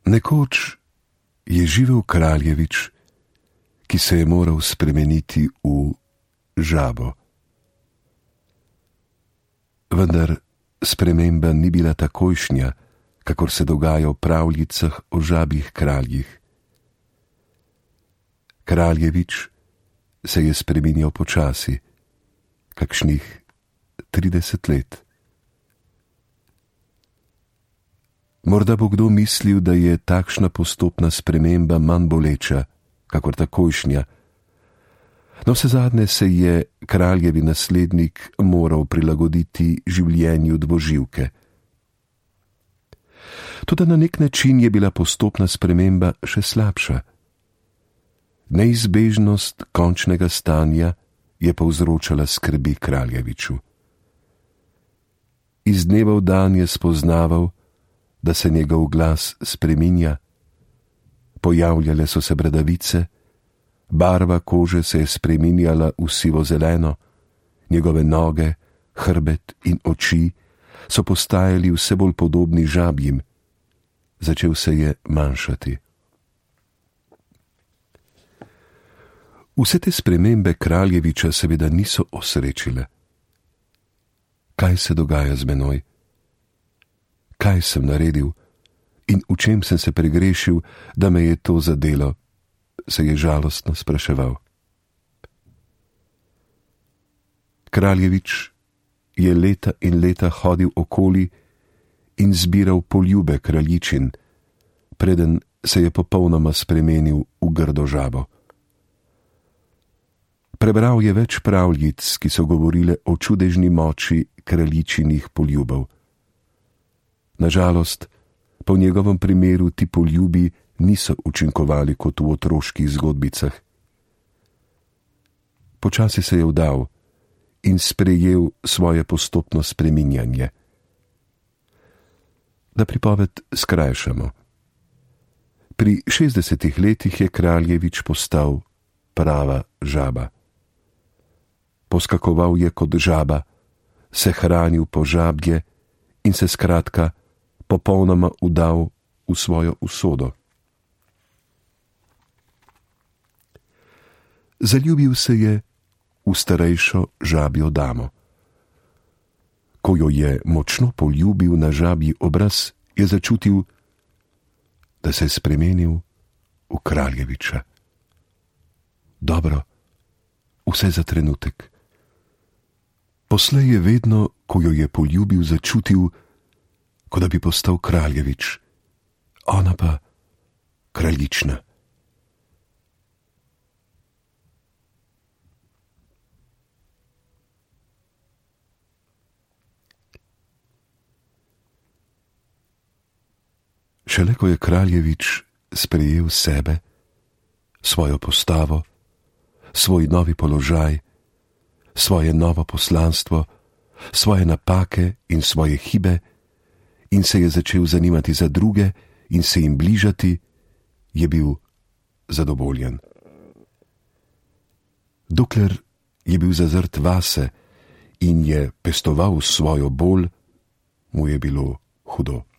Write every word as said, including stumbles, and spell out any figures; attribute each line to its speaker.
Speaker 1: Nekoč je živel kraljevič, ki se je moral spremeniti v žabo. Vendar sprememba ni bila takojšnja, kakor se dogaja v pravljicah o žabjih kraljih. Kraljevič se je spreminjal počasi, kakšnih trideset let. Morda bo kdo mislil, da je takšna postopna sprememba manj boleča, kakor takojšnja, no vsezadnje se je kraljevi naslednik moral prilagoditi življenju dvoživke. Toda na nek način je bila postopna sprememba še slabša. Neizbežnost končnega stanja je povzročala skrbi kraljeviču. Iz dneva v dan je spoznaval, da se njegov glas spreminja, pojavljale so se bradavice, barva kože se je spreminjala v sivo-zeleno, njegove noge, hrbet in oči so postajali vse bolj podobni žabjim, začel se je manjšati. Vse te spremembe kraljeviča seveda niso osrečile. Kaj se dogaja z menoj? Kaj sem naredil in v čem sem se pregrešil, da me je to zadelo, se je žalostno spraševal. Kraljevič je leta in leta hodil okoli in zbiral poljube kraljičin, preden se je popolnoma spremenil v grdo žabo. Prebral je več pravljic, ki so govorile o čudežni moči kraljičinih poljubov. Nažalost, po njegovem primeru ti poljubi niso učinkovali kot v otroških zgodbicah. Počasi se je vdal in sprejel svoje postopno spreminjanje. Da pripoved skrajšamo. Pri šestdesetih letih je kraljevič postal prava žaba. Poskakoval je kot žaba, se hranil po žabje in se skratka popolnoma vdal v svojo usodo. Zaljubil se je v starejšo žabjo damo. Ko jo je močno poljubil na žabji obraz, je začutil, da se je spremenil v kraljeviča. Dobro, vse za trenutek. Poslej je vedno, ko jo je poljubil, začutil, kot da bi postal kraljevič, ona pa kraljična. Šele ko je kraljevič sprejel sebe, svojo postavo, svoj novi položaj, svoje novo poslanstvo, svoje napake in svoje hibe in se je začel zanimati za druge in se jim bližati, je bil zadovoljen. Dokler je bil zazrt vase in je pestoval svojo bol, mu je bilo hudo.